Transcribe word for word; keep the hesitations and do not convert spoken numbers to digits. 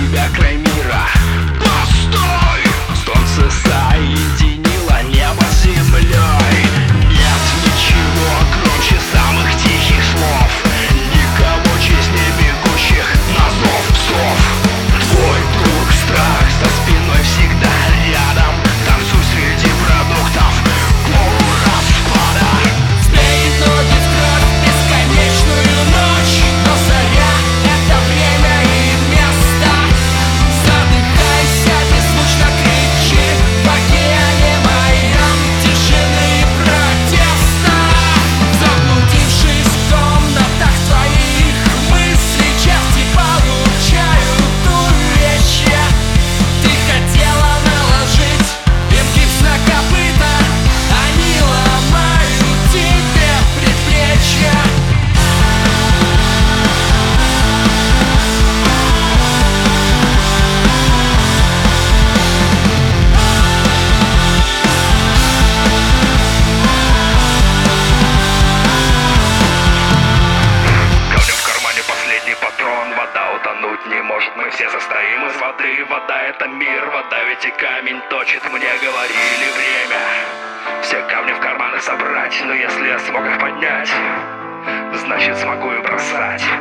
тебя край мира. Постой! Солнце соединило небо с землей. Нет ничего громче самых тихих слов, никого честнее бегущих на зов псов. Твой друг страх за спиной всегда рядом. Танцуй среди продуктов полураспада. Сбей ноги в кровь бесконечную ночь, но заря — это время и место. Задыхайся, беззвучно кричи в океане моем тишины и протеста. Заблудившись в комнатах твоих мыслей, черти получают увечья. Ты хотела наложить им гипс на копыта, они ломают тебе предплечья. Камнем в кармане последний патрон. Вода утонуть не может, мы все состоим из воды. Вода — это мир, вода ведь и камень точит. Мне говорили время все камни в карманы собрать, но если я смог их поднять, значит смогу и бросать.